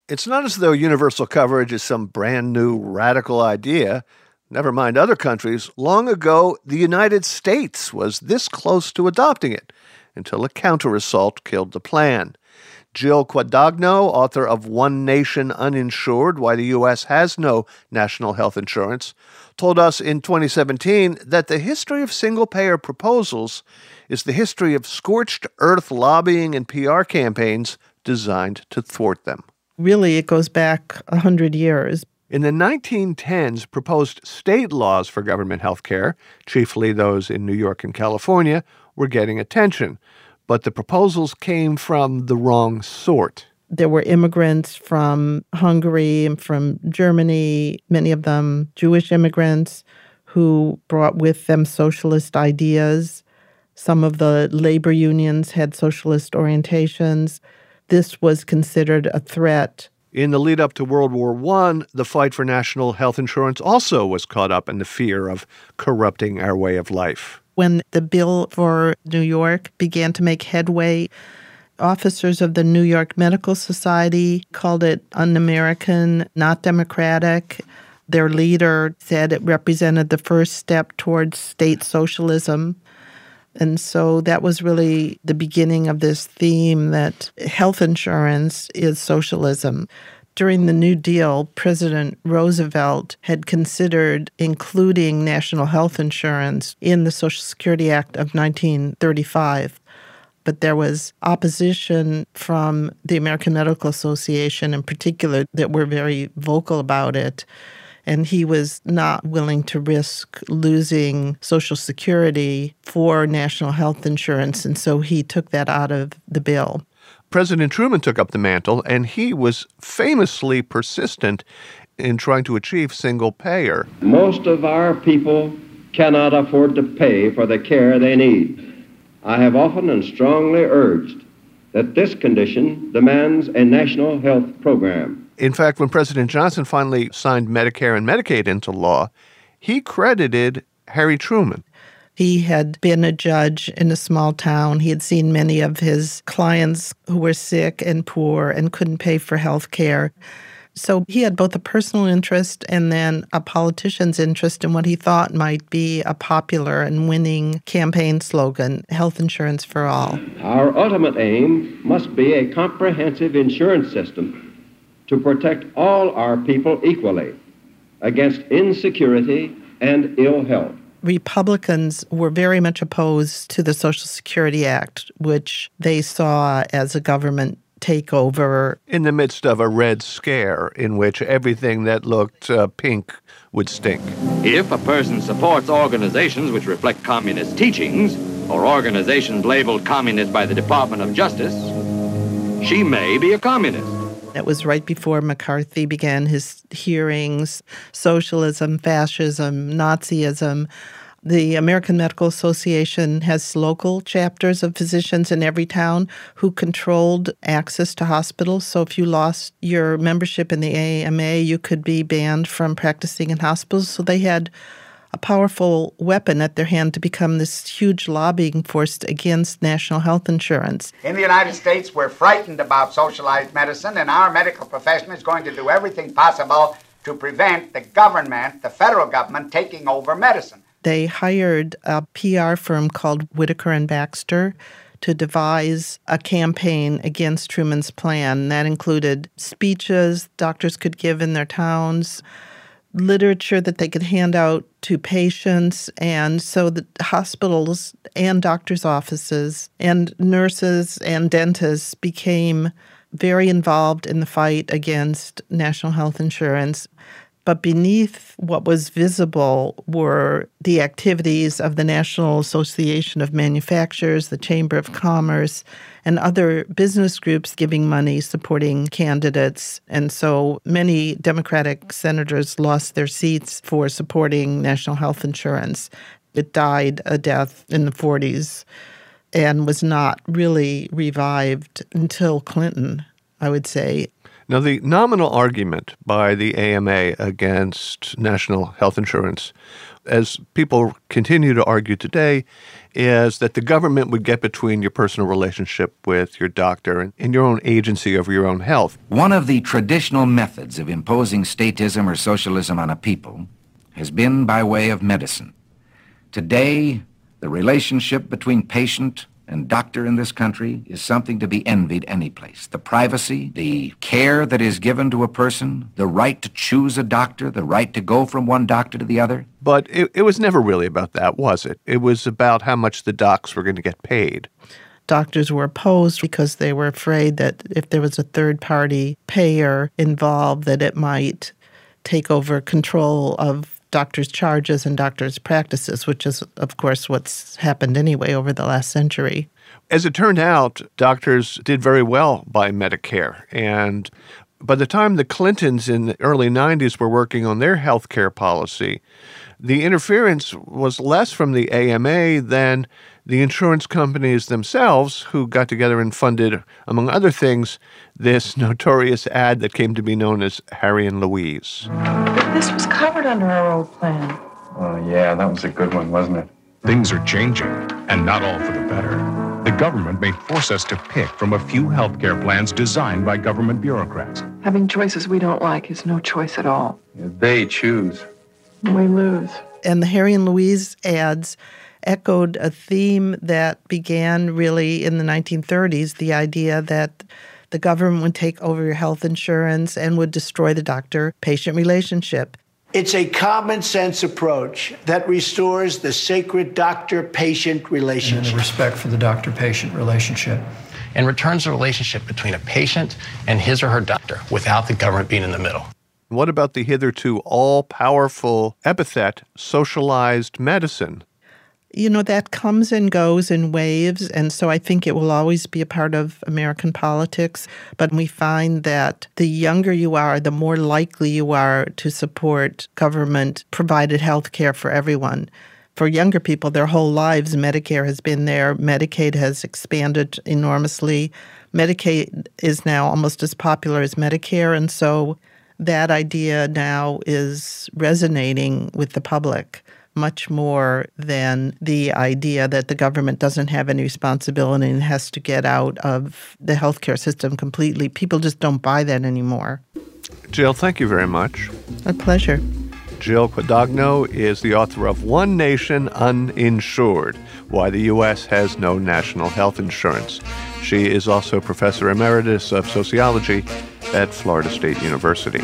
It's not as though universal coverage is some brand new radical idea. Never mind other countries. Long ago, the United States was this close to adopting it until a counter-assault killed the plan. Jill Quadagno, author of One Nation Uninsured, Why the U.S. Has No National Health Insurance, told us in 2017 that the history of single-payer proposals is the history of scorched earth lobbying and PR campaigns designed to thwart them. Really, it goes back 100 years. In the 1910s, proposed state laws for government health care, chiefly those in New York and California, were getting attention. But the proposals came from the wrong sort. There were immigrants from Hungary and from Germany, many of them Jewish immigrants, who brought with them socialist ideas. Some of the labor unions had socialist orientations. This was considered a threat. In the lead up to World War I, the fight for national health insurance also was caught up in the fear of corrupting our way of life. When the bill for New York began to make headway, officers of the New York Medical Society called it un-American, not democratic. Their leader said it represented the first step towards state socialism. And so that was really the beginning of this theme that health insurance is socialism. During the New Deal, President Roosevelt had considered including national health insurance in the Social Security Act of 1935. But there was opposition from the American Medical Association in particular that were very vocal about it. And he was not willing to risk losing Social Security for national health insurance, and so he took that out of the bill. President Truman took up the mantle, and he was famously persistent in trying to achieve single payer. Most of our people cannot afford to pay for the care they need. I have often and strongly urged that this condition demands a national health program. In fact, when President Johnson finally signed Medicare and Medicaid into law, he credited Harry Truman. He had been a judge in a small town. He had seen many of his clients who were sick and poor and couldn't pay for health care. So he had both a personal interest and then a politician's interest in what he thought might be a popular and winning campaign slogan, health insurance for all. Our ultimate aim must be a comprehensive insurance system to protect all our people equally against insecurity and ill health. Republicans were very much opposed to the Social Security Act, which they saw as a government takeover. In the midst of a Red Scare in which everything that looked pink would stink. If a person supports organizations which reflect communist teachings, or organizations labeled communist by the Department of Justice, she may be a communist. It was right before McCarthy began his hearings, socialism, fascism, Nazism. The American Medical Association has local chapters of physicians in every town who controlled access to hospitals. So if you lost your membership in the AMA, you could be banned from practicing in hospitals. So they had a powerful weapon at their hand to become this huge lobbying force against national health insurance. In the United States, we're frightened about socialized medicine, and our medical profession is going to do everything possible to prevent the government, the federal government, taking over medicine. They hired a PR firm called Whitaker and Baxter to devise a campaign against Truman's plan. That included speeches doctors could give in their towns, literature that they could hand out to patients, and so the hospitals and doctors' offices and nurses and dentists became very involved in the fight against national health insurance. But beneath what was visible were the activities of the National Association of Manufacturers, the Chamber of Commerce, and other business groups giving money, supporting candidates. And so many Democratic senators lost their seats for supporting national health insurance. It died a death in the 40s and was not really revived until Clinton, I would say. Now, the nominal argument by the AMA against national health insurance, as people continue to argue today, is that the government would get between your personal relationship with your doctor and your own agency over your own health. One of the traditional methods of imposing statism or socialism on a people has been by way of medicine. Today, the relationship between patient and doctor in this country is something to be envied any place. The privacy, the care that is given to a person, the right to choose a doctor, the right to go from one doctor to the other. But it was never really about that, was it? It was about how much the docs were going to get paid. Doctors were opposed because they were afraid that if there was a third-party payer involved, that it might take over control of doctors' charges and doctors' practices, which is, of course, what's happened anyway over the last century. As it turned out, doctors did very well by Medicare. And by the time the Clintons in the early 90s were working on their health care policy, the interference was less from the AMA than the insurance companies themselves, who got together and funded, among other things, this notorious ad that came to be known as Harry and Louise. But this was covered under our old plan. Oh, yeah, that was a good one, wasn't it? Things are changing, and not all for the better. The government may force us to pick from a few healthcare plans designed by government bureaucrats. Having choices we don't like is no choice at all. They choose. We lose. And the Harry and Louise ads echoed a theme that began really in the 1930s, the idea that the government would take over your health insurance and would destroy the doctor-patient relationship. It's a common-sense approach that restores the sacred doctor-patient relationship. And the respect for the doctor-patient relationship. And returns the relationship between a patient and his or her doctor without the government being in the middle. What about the hitherto all-powerful epithet, socialized medicine? You know, that comes and goes in waves, and so I think it will always be a part of American politics. But we find that the younger you are, the more likely you are to support government-provided health care for everyone. For younger people, their whole lives, Medicare has been there. Medicaid has expanded enormously. Medicaid is now almost as popular as Medicare, and so that idea now is resonating with the public much more than the idea that the government doesn't have any responsibility and has to get out of the healthcare system completely. People just don't buy that anymore. Jill, thank you very much. A pleasure. Jill Quadagno is the author of One Nation Uninsured, Why the U.S. Has No National Health Insurance. She is also Professor Emeritus of Sociology at Florida State University.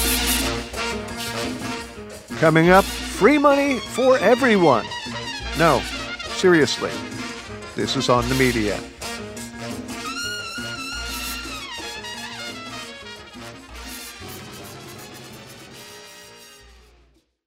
Coming up, free money for everyone. No, seriously, this is On the Media.